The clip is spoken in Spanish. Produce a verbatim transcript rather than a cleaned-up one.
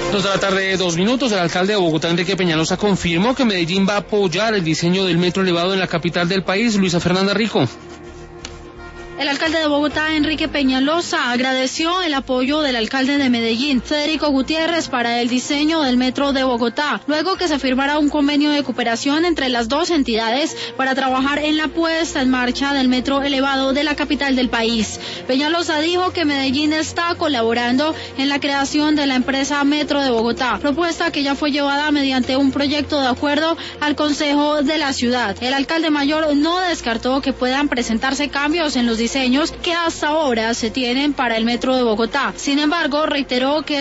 Dos de la tarde, dos minutos. El alcalde de Bogotá, Enrique Peñalosa, confirmó que Medellín va a apoyar el diseño del metro elevado en la capital del país. Luisa Fernanda Rico. El alcalde de Bogotá, Enrique Peñalosa, agradeció el apoyo del alcalde de Medellín, Federico Gutiérrez, para el diseño del metro de Bogotá, luego que se firmara un convenio de cooperación entre las dos entidades para trabajar en la puesta en marcha del metro elevado de la capital del país. Peñalosa dijo que Medellín está colaborando en la creación de la empresa Metro de Bogotá, propuesta que ya fue llevada mediante un proyecto de acuerdo al Consejo de la ciudad. El alcalde mayor no descartó que puedan presentarse cambios en los diseños que hasta ahora se tienen para el metro de Bogotá. Sin embargo, reiteró que